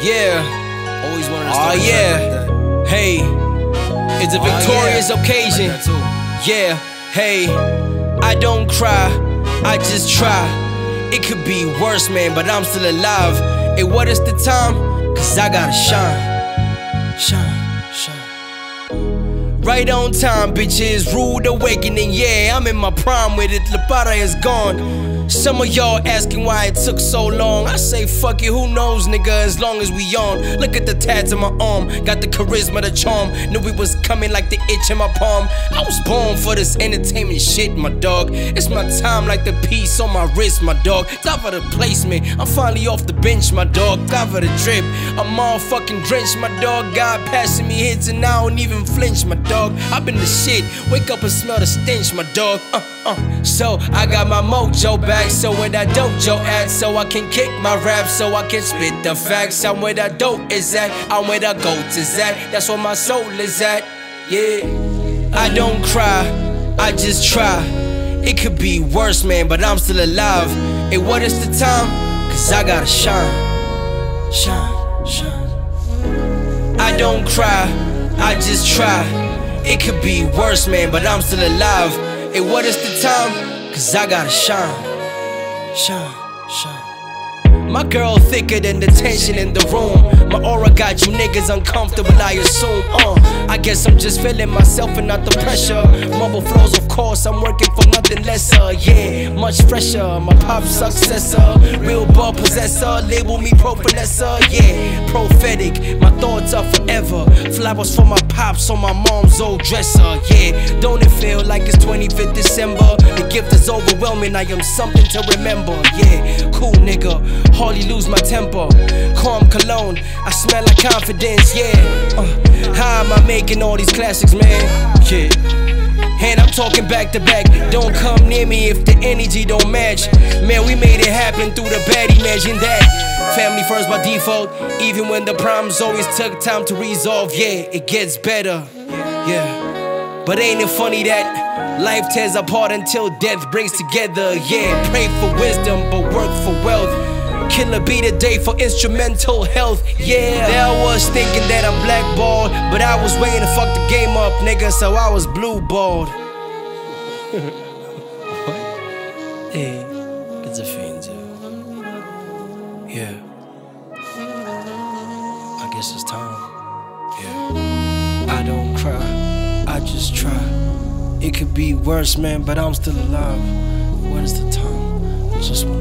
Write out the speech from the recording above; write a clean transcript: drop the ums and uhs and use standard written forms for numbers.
Yeah. Always wanted to Oh start yeah. like that. Hey, it's a victorious occasion. Like that too. Yeah. Hey, I don't cry, I just try. It could be worse, man, but I'm still alive. Hey, what is the time? Cause I gotta shine. Shine, shine. Right on time, bitches. Rude awakening, yeah. I'm in my prime with it. La Para is gone. Some of y'all asking why it took so long. I say fuck it, who knows, nigga, as long as we on. Look at the tats on my arm, got the charisma, the charm. Knew it was coming like the itch in my palm. I was born for this entertainment shit, my dog. It's my time like the piece on my wrist, my dog. Time for the placement, I'm finally off the bench, my dog. Time for the drip, I'm all fucking drenched, my dog. God passing me hits and I don't even flinch, my dog. I've been the shit, wake up and smell the stench, my dog. So I got my mojo back, so where that dojo at, so I can kick my rap, so I can spit the facts. I'm where that dope is at, I'm where the goats is at, that's where my soul is at, yeah. I don't cry, I just try. It could be worse, man, but I'm still alive. Hey, what is the time? Cause I gotta shine. Shine, shine. I don't cry, I just try. It could be worse, man, but I'm still alive. Hey, what is the time? Cause I gotta shine. Shine, shine. My girl thicker than the tension in the room. My aura got you niggas uncomfortable, I assume. I guess I'm just feeling myself and not the pressure. Mumble flows, of course, I'm working for nothing lesser. Yeah, much fresher, my pop successor. Real ball possessor, label me pro-finessor. Yeah, prophetic, my thoughts are forever. Flowers for my pops on my mom's old dresser. Yeah, don't it feel like it's 25th December? The gift is overwhelming, I am something to remember. Yeah, cool nigga, hardly lose my temper. Calm cologne, I smell like confidence, yeah. How am I making all these classics, man? Yeah. And I'm talking back to back. Don't come near me if the energy don't match. Man, we made it happen through the bad, imagine that. Family first by default, even when the problems always took time to resolve. Yeah, it gets better, yeah. But ain't it funny that life tears apart until death brings together? Yeah, pray for wisdom, but work for wealth. Killer be the day for instrumental health, yeah. There was thinking that I'm blackballed, but I was waiting to fuck the game up, nigga, so I was blue balled. What? Hey, it's a fiend, yeah. I guess it's time, yeah. I don't cry, I just try. It could be worse, man, but I'm still alive. What is the time? Just